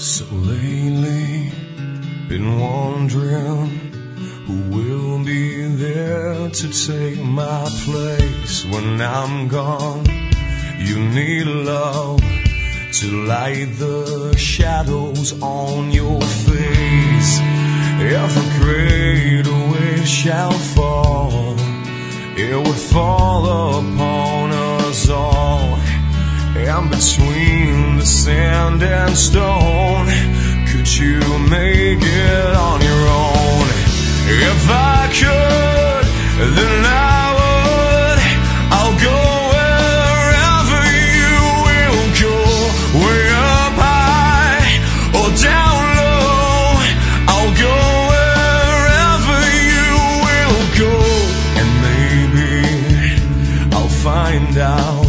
So lately, been wondering who will be there to take my place when I'm gone. You need love to light the shadows on your face. If a great wave shall fall, it would fall upon us all. And between the sand and stone, could you make it on your own? If I could, then I would. I'll go wherever you will go, way up high or down low. I'll go wherever you will go, and maybe I'll find out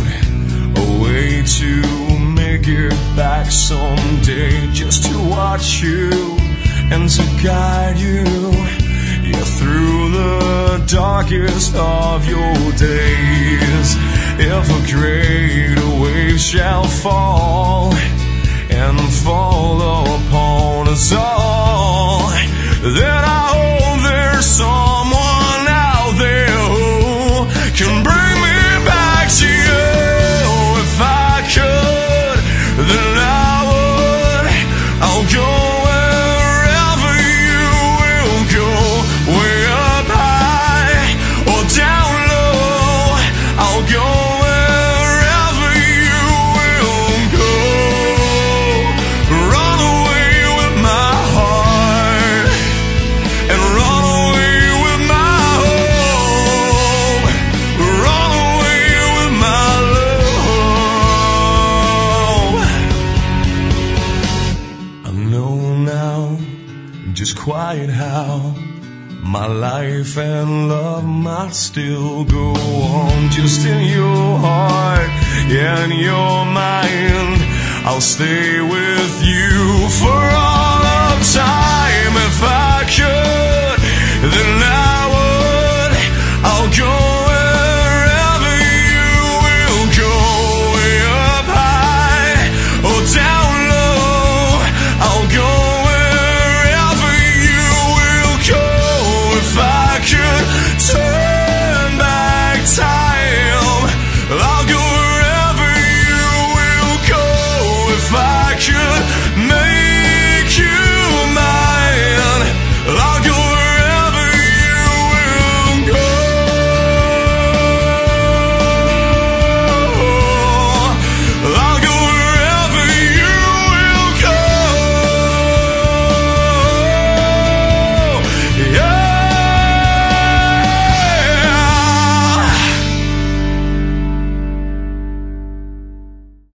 to make it back someday, just to watch you and to guide you, yeah, through the darkest of your days. If a great wave shall fall and fall upon us all, then I hope there's someone out there who can bring me back to you. Then I would. I'll go wherever you will go, way up high or down low. I'll go wherever you will go. Run away with my heart and run away with my home. Run away with my love. Just quiet how my life and love might still go on. Just in your heart, yeah, in your mind, I'll stay with you for all of time if I could.